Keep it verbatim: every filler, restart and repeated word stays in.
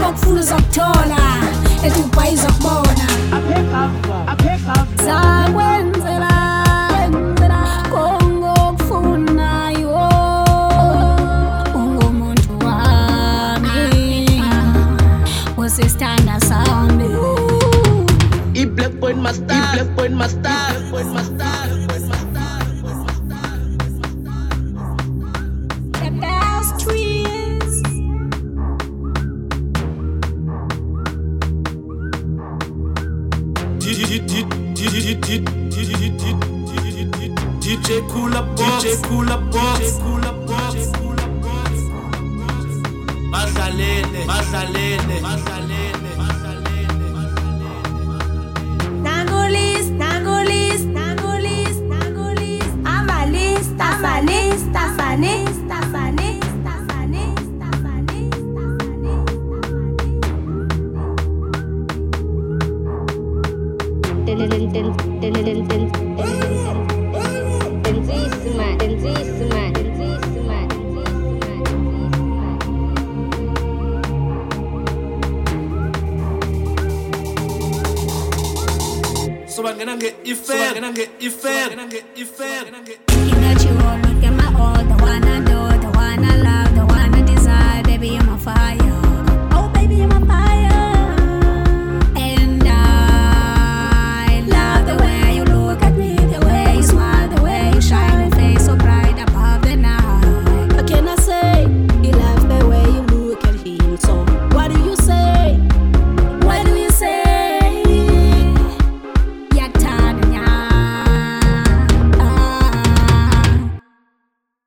okufuna uzakuthola ethupa izokubona zakwenzela kongo okufunayo ungumuntu wami usisithanda sami i-black point master i-black point master i-black point master D J Cooler Box, D J Cooler Box, D J Cooler Box. Mazalene, Mazalene, Mazalene, Mazalene, Mazalene. Nangolis, Nangolis, Nangolis, Nangolis. Amalis, Tafanis, Tafanis, Tafanis, Tafanis, Tafanis, Tafanis. So I'm gonna get if I'm gonna get if I'm gonna get if I'm gonna get Looking at you all, look at my all. The one I do, the one I love, the one I desire. Baby, you're my fire.